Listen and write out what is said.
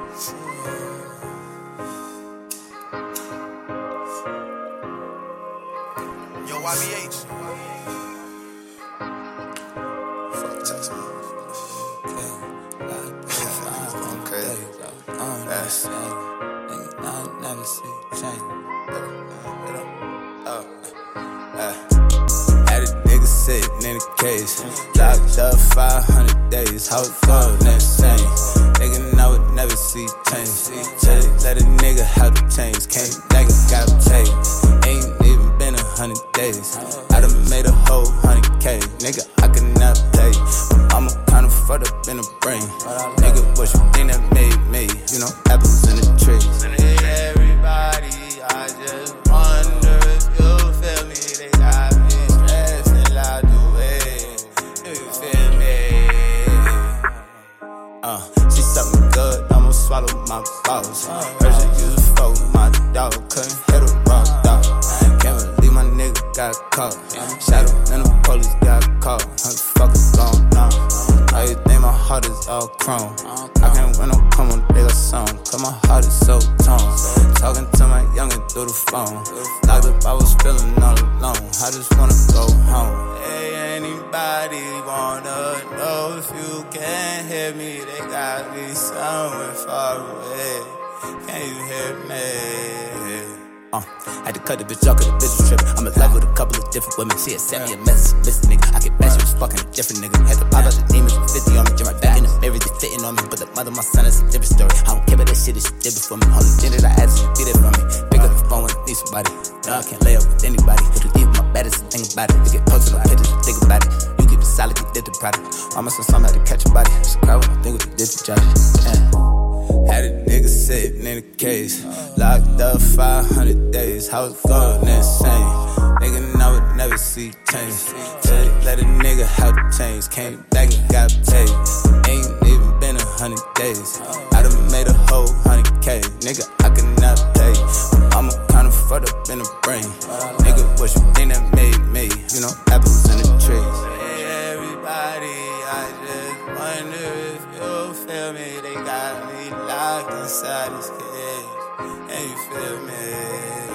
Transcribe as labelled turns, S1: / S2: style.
S1: Yo, YBH. Fuck Texas. I'm crazy.
S2: Had a nigga sitting in a case, locked up 500 days. How it go, insane. Nigga, I would never see change. Tell it, let a nigga have the change. Can't nigga got paid. Ain't even been 100 days. I done made a whole 100K. Nigga, I cannot pay. I'm kinda fucked up in the brain. Nigga, what you think that made me? You know, apples in the trees. Everybody, I just wonder if you feel me. They got me stressing out the way. Do you feel me? She sucked me good, almost swallowed my balls. Heard she used to fuck with my dog, couldn't hit a raw dog. Can't believe my nigga got caught. Shot him and the police got caught. What the fuck is going on? How you think my heart is all chrome? I can't win no come on, they got song. Cause my heart is so torn. Talking to my youngin' through the phone. Locked up, I was feeling all alone. I just wanna go home. Hey, anybody wanna know if you can't hear me? They got me somewhere far away. Can you hear me? Had to cut the bitch off cause the bitch was trippin'. I'm in love with a couple of different women. She had sent me a message, listen nigga, I get back, she was fucking a different nigga. Had to pop out the demons with 50 on me, jump right back in the mirror, they fitting on me. But the mother, my son, is a different story. I don't care about that shit that she did before me. Only thing that I ask you, be there for me. Pick up the phone when I need somebody. No, I can't lay up with anybody. Put the deep in my bed, is the thing about it. You get posted on pictures, you think about it. You keep it solid, you did the product. Almost on somebody to catch a body. It's a crowd when I think what you did to Josh. Had a nigga sitting in a case, locked up 500 days. How it going, insane. Nigga, I would never see change. Tell it, let a nigga have the change. Came back and got paid. Ain't even been 100 days. I done made a whole 100K. Nigga, I cannot pay. I'm kinda fucked up in the brain. Nigga, what you think that made me? You know, apples in the trees. Hey, everybody, I just wonder if you feel me. They got me locked inside this cage. Can you feel me?